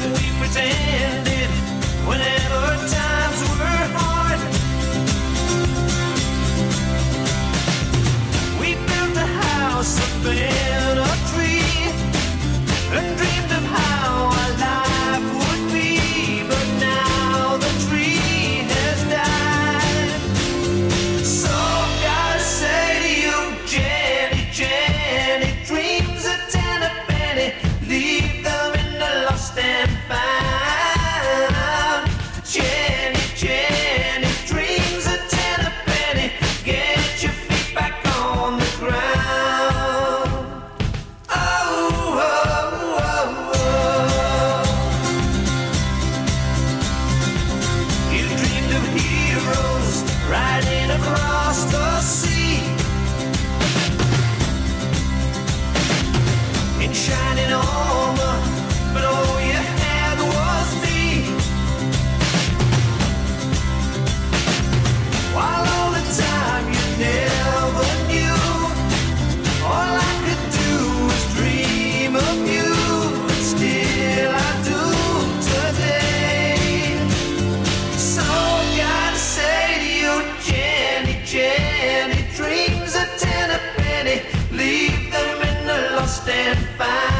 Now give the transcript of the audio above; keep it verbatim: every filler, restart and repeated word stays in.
we pretended whenever times were hard. We built a house up in a tree and dreamed of how our life would be, but now the tree has died. So gotta say to you, Jenny, Jenny, dreams are ten a penny, leave them in the lost and found. Jenny, Jenny, dreams are ten a penny, get your feet back on the ground. Oh, oh, oh, oh. You dreamed of heroes riding across the sea in shining armor, but all you had was me. While all the time you never knew, all I could do was dream of you, and still I do today. So gotta say to you, Jenny, Jenny, dreams are ten a penny, leave them in the lost and found.